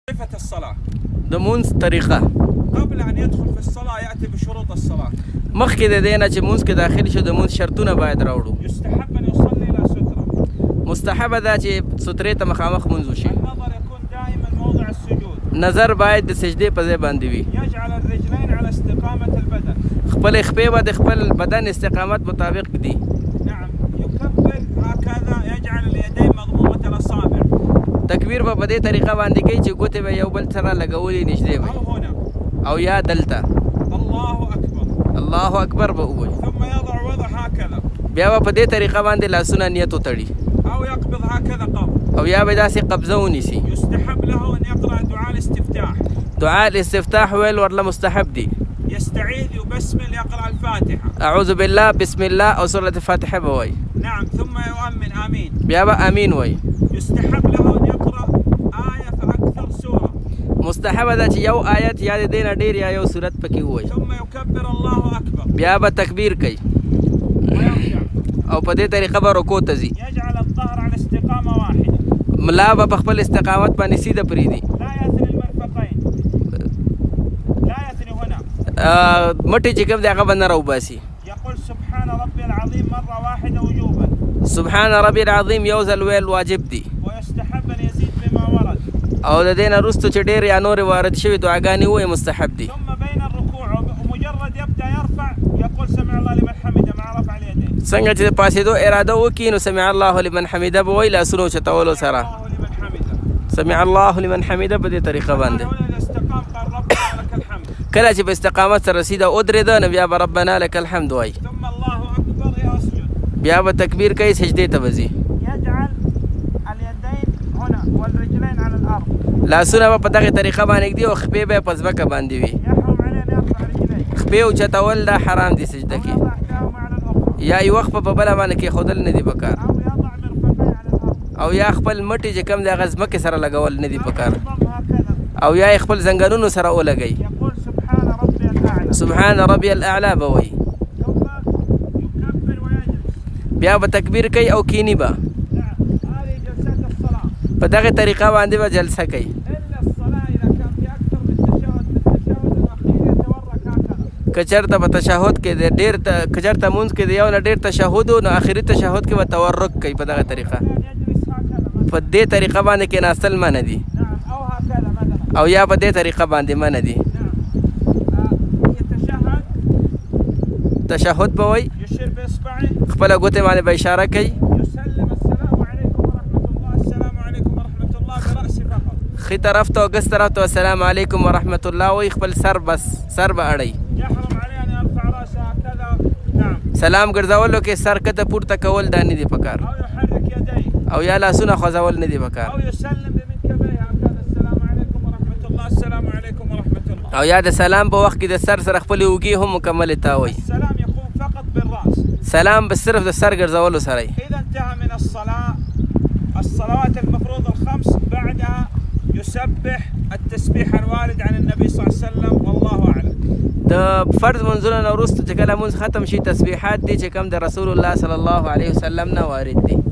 صفة الصلاة د مونځ طریقه قبل أن يدخل في الصلاة يأتي بشروط الصلاة. مخکې د دې نه چې مونځ کې داخل شو د مونځ شرطونه باید راوړو. يستحب أن يصلي إلى سترة. مستحبه ده چې سترې ته مخامخ مونځ وشي. النظر يكون دائما موضع السجود. نظر باید د سجدې په ځای باندې وي. يجعل الرجلين على استقامة البدن. خپل خپې به د خپل بدن استقامت مطابق دي. نعم يكبر هكذا يجعل اليدين مضمومة الأصابع. تکبیر به په دې طریقه باندې کوي چې ګوتې به یو بل سره لګولې نږدې وي. أو هنا. او یا دلته. الله أكبر. الله اکبر به ووایي. ثم يضع وضع هكذا. بیا به په دې طریقه باندې لاسونه نیت وتړي. أو يقبض هكذا قبض. او یا به داسې قبضه ونیسي. يستحب له أن يقرأ دعاء الاستفتاح. دعاء الاستفتاح ویل ورله مستحب دي. يستعيذ وبسمل يقرأ الفاتحة. اعوذ بالله بسم الله او سورة الفاتحه به وایي. نعم ثم يؤمن آمين. بیا به امین وایي. يستحب له أن يقرأ آية فأكثر سورة. مستحبه ده چې یو آیت یا د دې نه ډېر یا یو صورت پکې ووایي. ثم يكبر الله أكبر. بیا به تکبیر کوي ويرجع. او په دې طریقه به رکوع ته ځي. يجعل الظهر على استقامة واحدة. ملا به په خپل استقامت باندې سیده پرېږدي. لا يثني المرفقين. لا يثني هنا. مټې چې کوم دی هغه به نه راوباسي. يقول سبحان ربي العظيم مرة واحدة وجوبا. سبحان ربي العظیم یو ځل ویل واجب دي. ويستحب أن يزيد بما ورد. او د دې نه وروسته چې ډېر یا نورې وارد شوي دعاګانې ووایي مستحب دي. ثم بين الركوع ومجرد يبدأ يرفع يقول سمع الله لمن حمده مع رفع اليدين. څنګه چې د پاسېدو اراده وکړي نو سمع الله لمن حمیده به وایي لاسونه اوچتولو سره. الله لمن حمده. سمع الله لمن حمیده په دې طریقه باندې. هنا إذا استقام قال ربنا لك الحمد. کله چې په استقامت سره سیده ودرېده نو بیا به ربنا لك الحمد وایي. ثم الله أكبر يسجد. بیا به تکبیر کوي سجدې ته به ځي. يجعل اليدين هنا والرجلين على الأرض. لاسونه به په دغې طریقه باندې ږدي او خپې به یې په ځمکه باندې وي. يحرم عليه أن يرفع رجليه. خپې اوچتول دا حرام دي سجده کې. يضع إحداهما على الأخرى. یا یوه خپه په بله باندې کېښودل نه دي پکار. أو يضع مرفقيه على الأرض. او یا خپل مټې چې کوم دی هغه ځمکې سره لګول نه دي پکار. يضم هكذا. او یا یې خپل زنګنونو سره ولګوي. يقول سبحان ربي الأعلى. سبحان ربي الاعلى به وایي. ثم يكبر ويجلس. بیا به تکبیر کوي او کینی به. نعم هذه جلسات الصلاة. په دغې طریقه باندې به جلسه کوي. إلا الصلاة إذا كان في أكثر من تشهد الأخير يتورك هكذا. که چېرته په تشهد کې د ډېر که چېرته مونځ کې د یو نه ډېر تشهد و نو آخري تشهد کې به تورک کوي په دغه طریقه. يجلس هكذا. په دې طریقه باندې کېناستل منع دي. نعم أو هكذا مثلا. او یا په دې طریقه باندې منع دي. نعم يتشهد. تشهد به وایي. يشير بإصبعه. خپله ګوتې باندې به اشاره کوي. يسلم السلام عليكم ورحمة الله. السلام عليكم ورحمة الله برأسه فقط. ښي طرف ته او ګس طرف ته السلام علیکم ورحمة الله وایي. خپل سر بس سر به اړوي. يحرم عليه أن يرفع رأسه هكذا. نعم. سلام ګرځولو کې سر کته پورته کول دا نه دي پکار. أو يحرك يديه. او یا لاسونه خوځول نه دي پکار. أو يسلم بمنكبيه هكذا. السلام عليكم ورحمة الله. السلام عليكم ورحمة الله. او یا د سلام په وخت کې د سر سره خپلې اوږې هم مکملې تاووي. السلام يكون فقط بالرأس. سلام به صرف د سر ګرځولو سره وي. إذا انتهى من الصلاة الصلوات المفروض الخمس بعدها يسبح التسبيح الوارد عن النبي صلى الله عليه وسلم والله أعلم. د فرض منځونو نه وروسته چې کله مونځ ختم شي تسبیحات دي چې کوم د رسول الله صلی الله علیه وسلم نه وارد دي.